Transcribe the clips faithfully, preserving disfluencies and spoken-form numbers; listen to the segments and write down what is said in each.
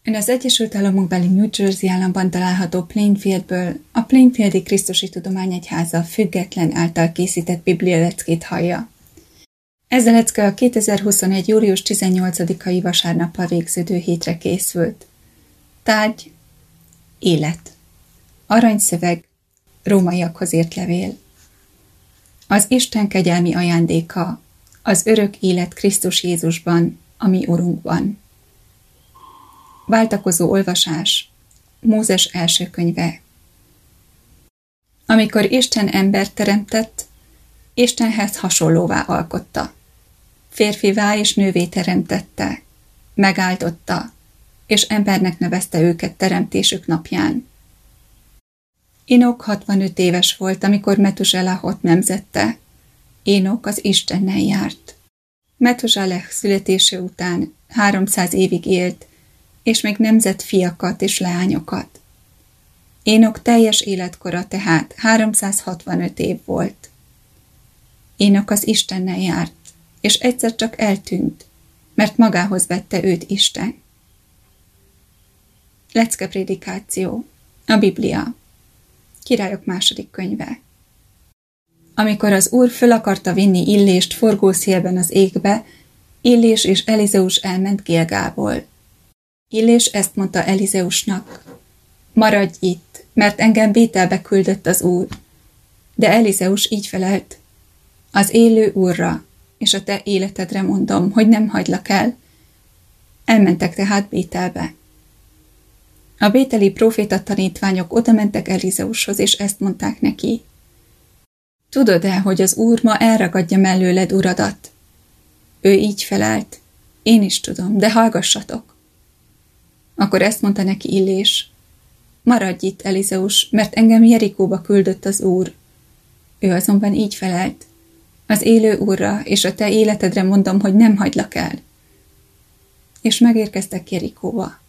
Ön az Egyesült Államokbeli New Jersey államban található Plainfieldből a Plainfieldi Krisztusi Tudományegyháza független által készített biblialeckét hallja. Ez a lecke a kétezer-huszonegy. július tizennyolcadikai vasárnappal végződő hétre készült. Tárgy: élet. Aranyszöveg: Rómaiakhoz írt levél. Az Isten kegyelmi ajándéka, az örök élet Krisztus Jézusban, a mi Urunkban. Váltakozó olvasás. Mózes első könyve. Amikor Isten embert teremtett, Istenhez hasonlóvá alkotta. Férfivá és nővé teremtette, megáldotta, és embernek nevezte őket teremtésük napján. Énok hatvanöt éves volt, amikor Metuzselahot nemzette. Énok az Istennel járt. Metuzseleh születése után háromszáz évig élt, és még nemzett fiakat és leányokat. Énok teljes életkora tehát háromszázhatvanöt év volt. Énok az Istennel járt, és egyszer csak eltűnt, mert magához vette őt Isten. Leckeprédikáció. A Biblia. Királyok második könyve. Amikor az Úr föl akarta vinni Illést forgószélben az égbe, Illés és Elizeus elment Gilgálból. Illés ezt mondta Elizeusnak: maradj itt, mert engem Bételbe küldött az Úr. De Elizeus így felelt: az élő Úrra, és a te életedre mondom, hogy nem hagylak el. Elmentek tehát Bételbe. A bételi próféta tanítványok odamentek Elizeushoz, és ezt mondták neki: tudod-e, hogy az Úr ma elragadja mellőled uradat? Ő így felelt: én is tudom, de hallgassatok. Akkor ezt mondta neki Illés: maradj itt, Elizeus, mert engem Jerikóba küldött az Úr. Ő azonban így felelt: az élő Úrra, és a te életedre mondom, hogy nem hagylak el. És megérkeztek Jerikóba.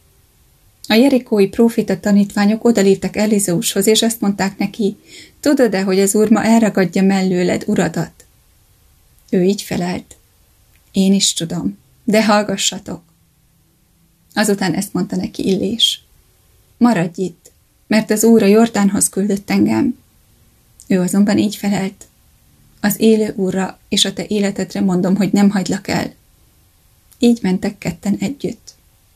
A jerikói próféta tanítványok odaléptek Elizeushoz, és ezt mondták neki: tudod-e, hogy az Úr ma elragadja mellőled uradat? Ő így felelt: én is tudom, de hallgassatok. Azután ezt mondta neki Illés: maradj itt, mert az Úr a Jordánhoz küldött engem. Ő azonban így felelt: az élő Úrra, és a te életedre mondom, hogy nem hagylak el. Így mentek ketten együtt.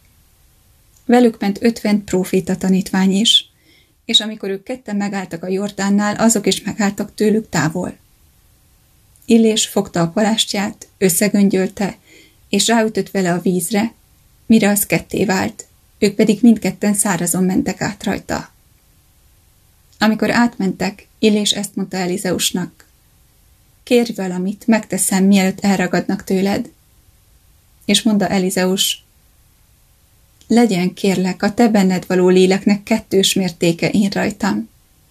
Velük ment ötven próféta tanítvány is, és amikor ők ketten megálltak a Jordánnál, azok is megálltak tőlük távol. Illés fogta a palástját, összegöngyölte, és ráütött vele a vízre, mire az ketté vált, ők pedig mindketten szárazon mentek át rajta. Amikor átmentek, Illés ezt mondta Elizeusnak: kérj valamit, megteszem, mielőtt elragadnak tőled. És mondta Elizeus: legyen, kérlek, a te benned való léleknek kettős mértéke én rajtam.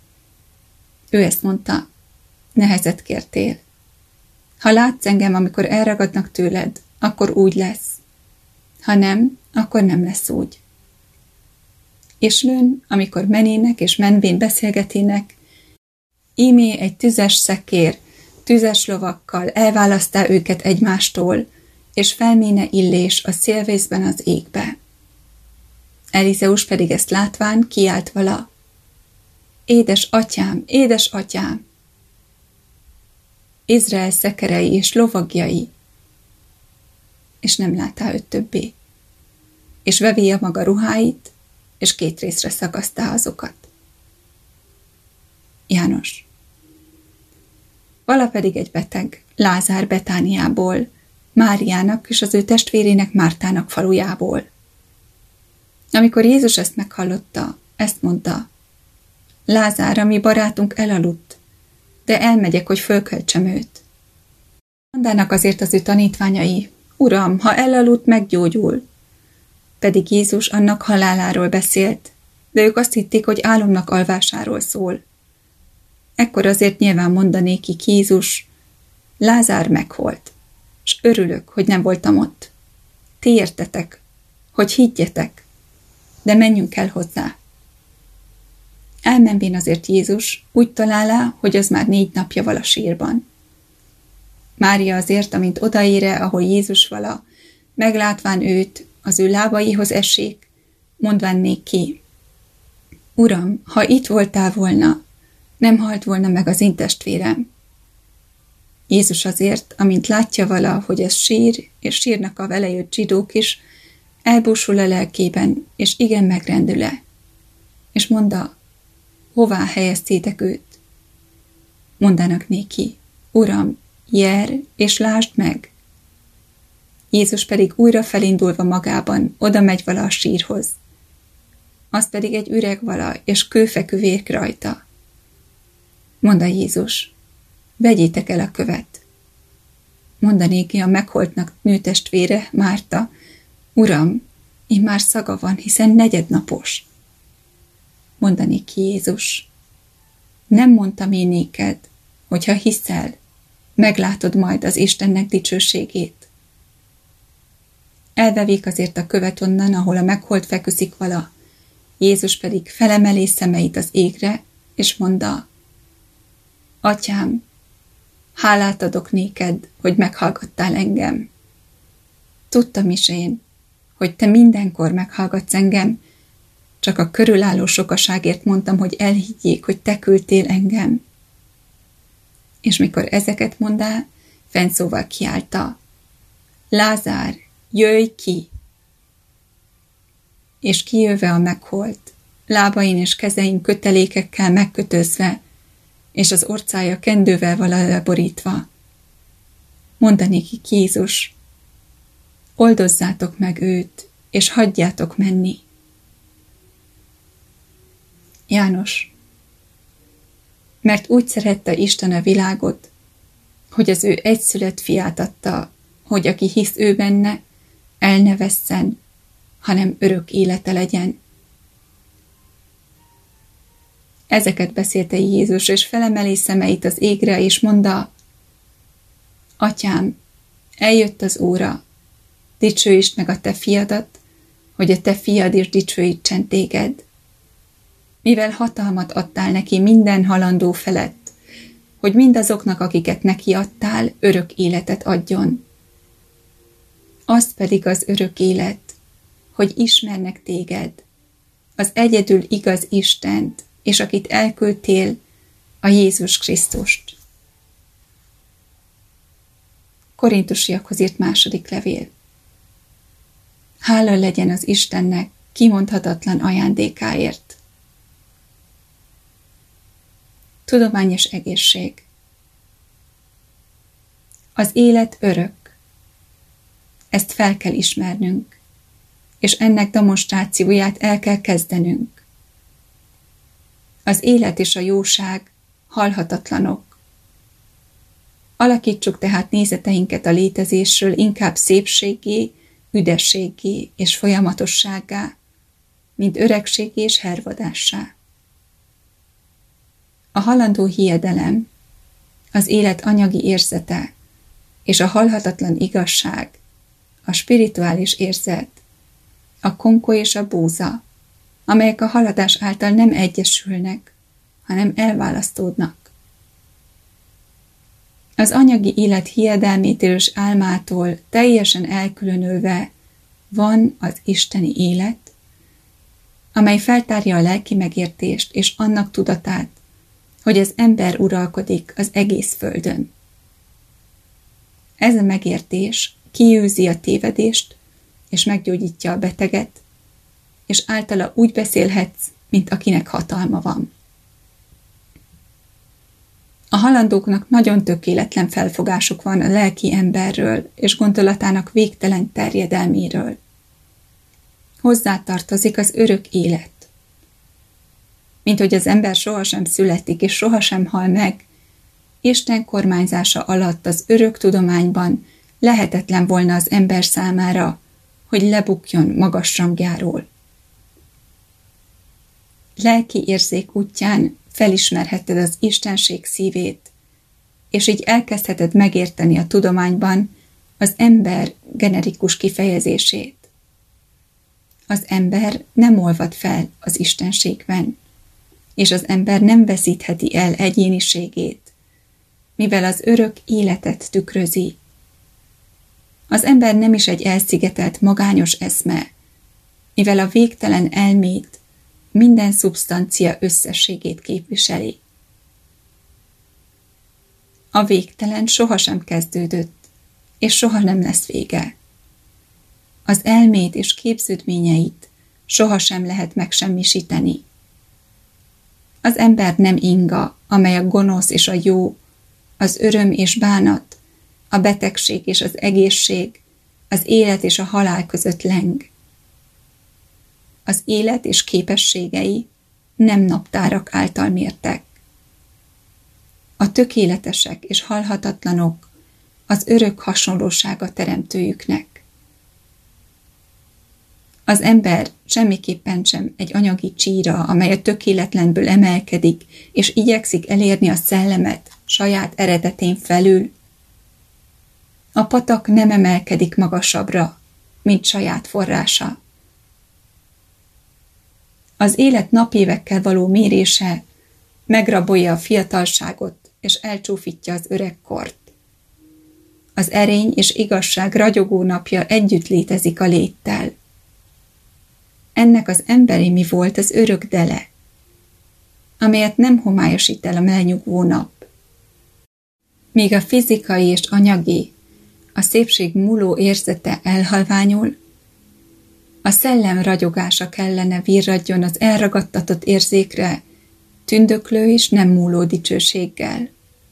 Ő ezt mondta: nehezet kértél. Ha látsz engem, amikor elragadnak tőled, akkor úgy lesz. Ha nem, akkor nem lesz úgy. És lőn, amikor menének és menvén beszélgetének, ímé egy tüzes szekér, tüzes lovakkal elválasztá őket egymástól, és felméne Illés a szélvészben az égbe. Elizeus pedig ezt látván kiált vala: édes atyám, édes atyám! Izrael szekerei és lovagjai! És nem látá őt többé. És vevé a maga ruháit, és két részre szakasztá azokat. János. Vala pedig egy beteg, Lázár Betániából, Máriának és az ő testvérének Mártának falujából. Amikor Jézus ezt meghallotta, ezt mondta: Lázár, a mi barátunk elaludt, de elmegyek, hogy fölköltsem őt. Mondának azért az ő tanítványai: Uram, ha elaludt, meggyógyul. Pedig Jézus annak haláláról beszélt, de ők azt hitték, hogy álomnak alvásáról szól. Ekkor azért nyilván mondanékik Jézus: Lázár meghalt, s örülök, hogy nem voltam ott. Ti értetek, hogy higgyetek, de menjünk el hozzá. Elmenvén azért Jézus úgy találá, hogy az már négy napja vala sírban. Mária azért, amint odaére, ahol Jézus vala, meglátván őt, az ő lábaihoz esik, mondván néki: Uram, ha itt voltál volna, nem halt volna meg az én testvérem. Jézus azért, amint látja vala, hogy ez sír, és sírnak a vele jött zsidók is, elbúsul a lelkében, és igen megrendül-e. És mondta: hová helyeztétek őt? Mondanak néki: Uram, jár, és lásd meg. Jézus pedig újra felindulva magában oda megy vala a sírhoz. Az pedig egy üreg vala, és kőfekü vér rajta. Mondta Jézus: vegyétek el a követ. Mondanéki a megholtnak nőtestvére, Márta: Uram, én már szaga van, hiszen negyednapos. Mondanéki Jézus: nem mondtam én néked, hogyha hiszel, meglátod majd az Istennek dicsőségét. Elvevik azért a követ onnan, ahol a megholt feküszik vala. Jézus pedig felemeli szemeit az égre, és mondta: Atyám, hálát adok néked, hogy meghallgattál engem. Tudtam is én, hogy te mindenkor meghallgatsz engem, csak a körülálló sokaságért mondtam, hogy elhiggyék, hogy te küldtél engem. És mikor ezeket mondá, fennszóval kiáltta: Lázár, jöjj ki! És kijöve a megholt, lábain és kezein kötelékekkel megkötözve, és az orcája kendővel vala leborítva. Mondanéki Jézus: oldozzátok meg őt, és hagyjátok menni. János: mert úgy szerette Isten a világot, hogy az ő egyszülött fiát adta, hogy aki hisz ő benne, el ne vesszen, hanem örök élete legyen. Ezeket beszélte Jézus, és felemeli szemeit az égre, és mondta: Atyám, eljött az óra, dicsőítsd meg a te fiadat, hogy a te fiad is dicsőítsen téged. Mivel hatalmat adtál neki minden halandó felett, hogy mindazoknak, akiket neki adtál, örök életet adjon. Az pedig az örök élet, hogy ismernek téged, az egyedül igaz Istent, és akit elküldtél, a Jézus Krisztust. Korintusiakhoz írt második levél. Hála legyen az Istennek kimondhatatlan ajándékáért. Tudomány és egészség. Az élet örök. Ezt fel kell ismernünk, és ennek demonstrációját el kell kezdenünk. Az élet és a jóság halhatatlanok. Alakítsuk tehát nézeteinket a létezésről inkább szépséggé, üdességgé és folyamatossággá, mint öregséggé és hervadássá. A halandó hiedelem, az élet anyagi érzete és a halhatatlan igazság, a spirituális érzet, a konko és a búza, amelyek a haladás által nem egyesülnek, hanem elválasztódnak. Az anyagi élet hiedelmétől és álmától teljesen elkülönülve van az isteni élet, amely feltárja a lelki megértést és annak tudatát, hogy az ember uralkodik az egész földön. Ez a megértés kiűzi a tévedést, és meggyógyítja a beteget, és általa úgy beszélhetsz, mint akinek hatalma van. A halandóknak nagyon tökéletlen felfogásuk van a lelki emberről és gondolatának végtelen terjedelméről. Hozzátartozik az örök élet. Mint hogy az ember sohasem születik és sohasem hal meg, Isten kormányzása alatt az örök tudományban lehetetlen volna az ember számára, hogy lebukjon magas rangjáról. Lelki érzék útján felismerheted az istenség szívét, és így elkezdheted megérteni a tudományban az ember generikus kifejezését. Az ember nem olvad fel az istenségben, és az ember nem veszítheti el egyéniségét, mivel az örök életet tükrözi. Az ember nem is egy elszigetelt magányos eszme, mivel a végtelen elmét minden szubstancia összességét képviseli. A végtelen sohasem kezdődött, és soha nem lesz vége. Az elmét és képződményeit sohasem lehet megsemmisíteni. Az ember nem inga, amely a gonosz és a jó, az öröm és bánat, a betegség és az egészség, az élet és a halál között leng. Az élet és képességei nem naptárak által mértek. A tökéletesek és halhatatlanok az örök hasonlósága teremtőjüknek. Az ember semmiképpen sem egy anyagi csíra, amely a tökéletlenből emelkedik, és igyekszik elérni a szellemet saját eredetén felül. A patak nem emelkedik magasabbra, mint saját forrása. Az élet napévekkel való mérése megrabolja a fiatalságot, és elcsúfítja az öregkort. Az erény és igazság ragyogó napja együtt létezik a léttel. Ennek az emberi mi volt az örök dele, amelyet nem homályosít el a melnyugvó nap. Míg a fizikai és anyagi, a szépség múló érzete elhalványul, a szellem ragyogása kellene virradjon az elragadtatott érzékre, tündöklő és nem múló dicsőséggel.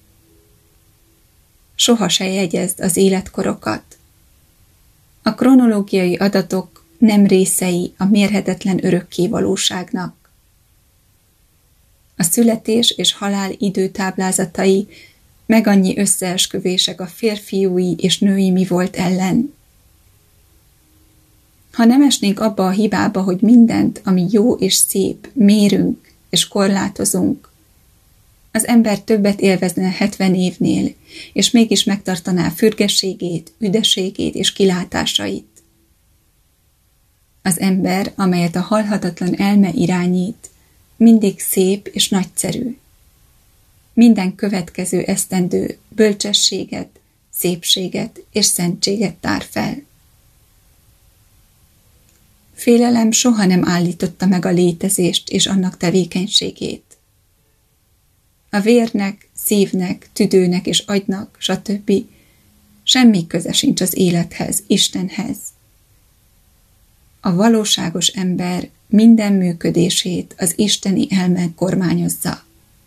Soha se jegyezd az életkorokat. A kronológiai adatok nem részei a mérhetetlen örökké valóságnak. A születés és halál időtáblázatai meg annyi összeesküvések a férfiúi és női mi volt ellen. Ha nem esnénk abba a hibába, hogy mindent, ami jó és szép, mérünk és korlátozunk, az ember többet élvezne hetven évnél, és mégis megtartaná fürgességét, üdeségét és kilátásait. Az ember, amelyet a halhatatlan elme irányít, mindig szép és nagyszerű. Minden következő esztendő bölcsességet, szépséget és szentséget tár fel. Félelem soha nem állította meg a létezést és annak tevékenységét. A vérnek, szívnek, tüdőnek és agynak, stb. Semmi köze sincs az élethez, Istenhez. A valóságos ember minden működését az isteni elme kormányozza.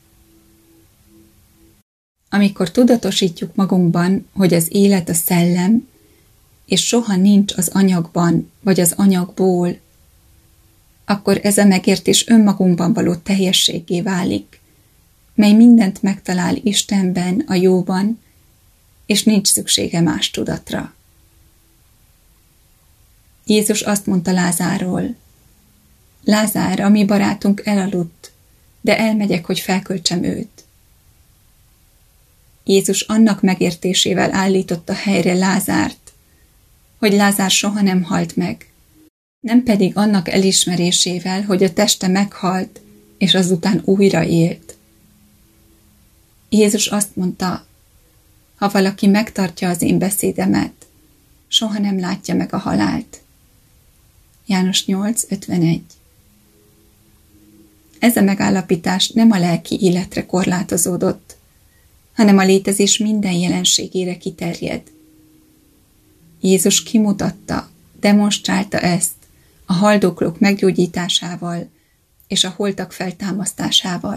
Amikor tudatosítjuk magunkban, hogy az élet a szellem, és soha nincs az anyagban vagy az anyagból, akkor ez a megértés önmagunkban való teljességgé válik, mely mindent megtalál Istenben, a jóban, és nincs szüksége más tudatra. Jézus azt mondta Lázárról: Lázár, a mi barátunk elaludt, de elmegyek, hogy felköltsem őt. Jézus annak megértésével állította helyre Lázárt, hogy Lázár soha nem halt meg, nem pedig annak elismerésével, hogy a teste meghalt, és azután újra élt. Jézus azt mondta: ha valaki megtartja az én beszédemet, soha nem látja meg a halált. János nyolc ötvenegy. Ez a megállapítás nem a lelki életre korlátozódott, hanem a létezés minden jelenségére kiterjed. Jézus kimutatta, demonstrálta ezt a haldoklók meggyógyításával és a holtak feltámasztásával.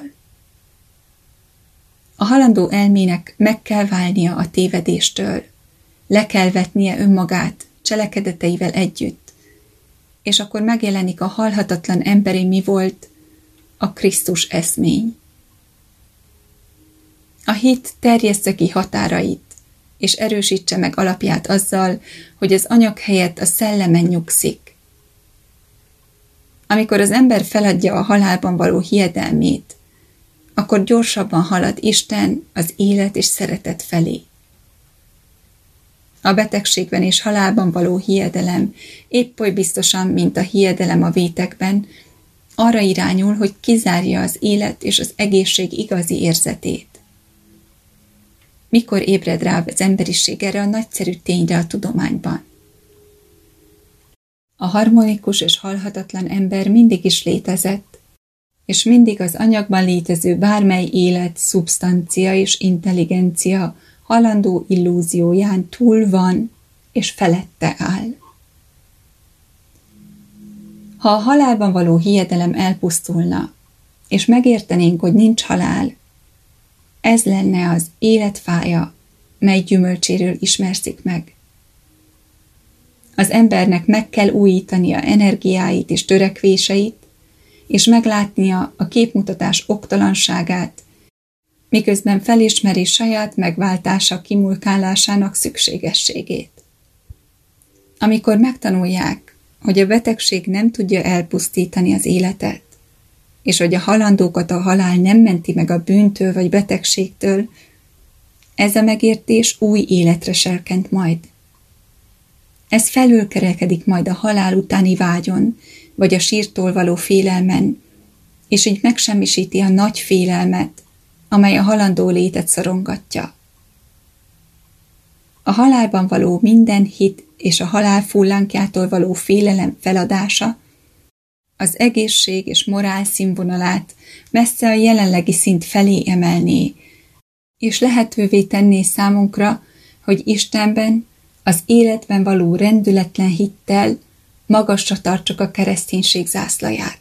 A halandó elmének meg kell válnia a tévedéstől, le kell vetnie önmagát cselekedeteivel együtt, és akkor megjelenik a halhatatlan emberi mi volt, a Krisztus eszmény. A hit terjessze ki határait, és erősítse meg alapját azzal, hogy az anyag helyett a szellemen nyugszik. Amikor az ember feladja a halálban való hiedelmét, akkor gyorsabban halad Isten az élet és szeretet felé. A betegségben és halálban való hiedelem épp oly biztosan, mint a hiedelem a vétekben, arra irányul, hogy kizárja az élet és az egészség igazi érzetét. Mikor ébred rá az emberiség erre a nagyszerű tényre a tudományban? A harmonikus és halhatatlan ember mindig is létezett, és mindig az anyagban létező bármely élet, szubstancia és intelligencia halandó illúzióján túl van és felette áll. Ha a halálban való hiedelem elpusztulna, és megértenénk, hogy nincs halál, ez lenne az életfája, mely gyümölcséről ismerszik meg. Az embernek meg kell újítania energiáit és törekvéseit, és meglátnia a képmutatás oktalanságát, miközben felismeri saját megváltása kimulkálásának szükségességét. Amikor megtanulják, hogy a betegség nem tudja elpusztítani az életet, és hogy a halandókat a halál nem menti meg a bűntől vagy betegségtől, ez a megértés új életre serkent majd. Ez felülkerekedik majd a halál utáni vágyon, vagy a sírtól való félelmen, és így megsemmisíti a nagy félelmet, amely a halandó létet szorongatja. A halálban való minden hit és a halál fullánkjától való félelem feladása az egészség és morál színvonalát messze a jelenlegi szint felé emelné, és lehetővé tenné számunkra, hogy Istenben, az életben való rendületlen hittel magasra tartsuk a kereszténység zászlaját.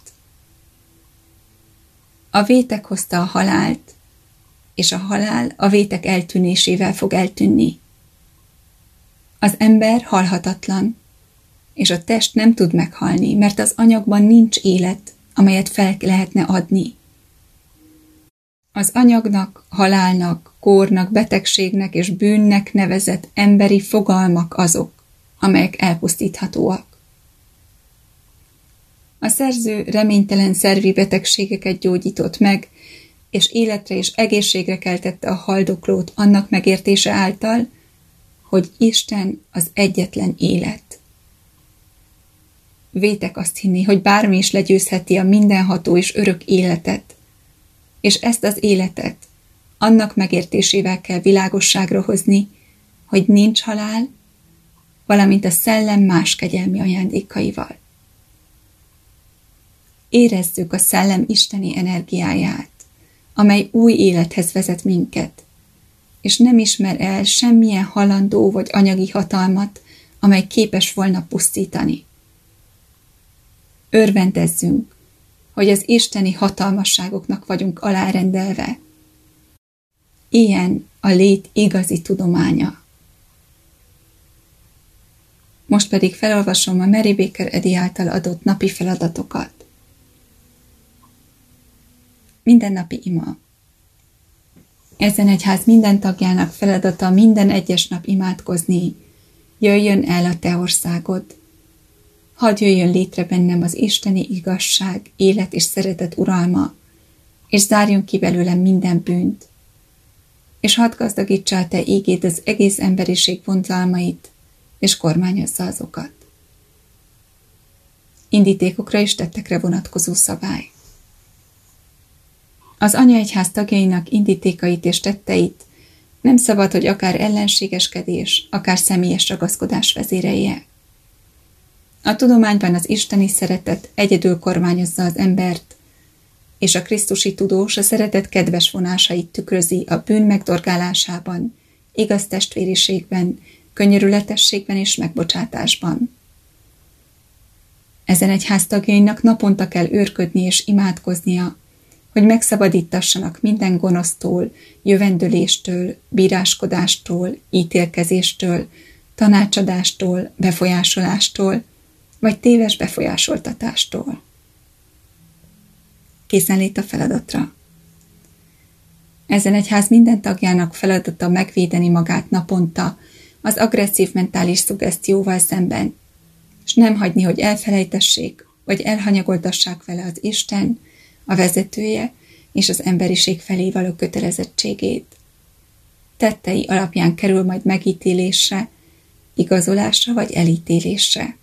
A vétek hozta a halált, és a halál a vétek eltűnésével fog eltűnni. Az ember halhatatlan, és a test nem tud meghalni, mert az anyagban nincs élet, amelyet fel lehetne adni. Az anyagnak, halálnak, kórnak, betegségnek és bűnnek nevezett emberi fogalmak azok, amelyek elpusztíthatóak. A szerző reménytelen szervi betegségeket gyógyított meg, és életre és egészségre keltette a haldoklót annak megértése által, hogy Isten az egyetlen élet. Vétek azt hinni, hogy bármi is legyőzheti a mindenható és örök életet, és ezt az életet annak megértésével kell világosságra hozni, hogy nincs halál, valamint a szellem más kegyelmi ajándékaival. Érezzük a szellem isteni energiáját, amely új élethez vezet minket, és nem ismer el semmilyen halandó vagy anyagi hatalmat, amely képes volna pusztítani. Örvendezzünk, hogy az isteni hatalmasságoknak vagyunk alárendelve. Ilyen a lét igazi tudománya. Most pedig felolvasom a Mary Baker Eddy által adott napi feladatokat. Mindennapi ima. Ezen egyház minden tagjának feladata minden egyes nap imádkozni. Jöjjön el a te országod. Hadd jöjjön létre bennem az isteni igazság, élet és szeretet uralma, és zárjon ki belőlem minden bűnt. És hadd gazdagítsa a te ígéd az egész emberiség vonzalmait, és kormányozza azokat. Indítékokra és tettekre vonatkozó szabály. Az anyaegyház tagjainak indítékait és tetteit nem szabad, hogy akár ellenségeskedés, akár személyes ragaszkodás vezérelje. A tudományban az isteni szeretet egyedül kormányozza az embert, és a krisztusi tudós a szeretet kedves vonásait tükrözi a bűn megdorgálásában, igaz testvériségben, könyörületességben és megbocsátásban. Ezen egyház tagjainak naponta kell őrködni és imádkoznia, hogy megszabadítassanak minden gonosztól, jövendöléstől, bíráskodástól, ítélkezéstől, tanácsadástól, befolyásolástól, vagy téves befolyásoltatástól. Készenlét a feladatra. Ezen egyház minden tagjának feladata megvédeni magát naponta az agresszív mentális szuggesztióval szemben, és nem hagyni, hogy elfelejtessék, vagy elhanyagoltassák vele az Isten, a vezetője és az emberiség felé való kötelezettségét. Tettei alapján kerül majd megítélésre, igazolásra vagy elítélésre.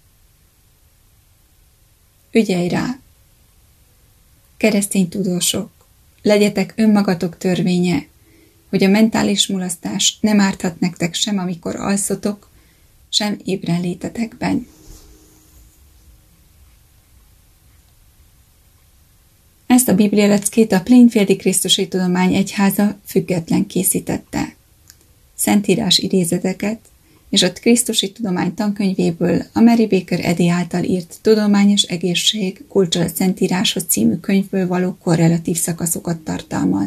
Ügyelj rá! Keresztény tudósok, legyetek önmagatok törvénye, hogy a mentális mulasztás nem árthat nektek sem, amikor alszotok, sem ébren létetekben. Ezt a biblialeckét a Plainfieldi Krisztusi Tudomány Egyháza független készítette. Szentírás idézeteket és a Krisztusi Tudomány tankönyvéből a Mary Baker Eddy által írt Tudományos egészség kulcsa a Szentíráshoz című könyvből való korrelatív szakaszokat tartalmaz.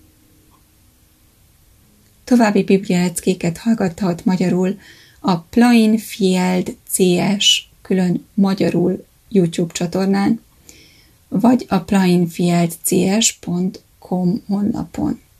További biblialeckéket hallgathat magyarul a Plainfield cé es külön magyarul YouTube csatornán, vagy a plainfieldcs pont com honlapon.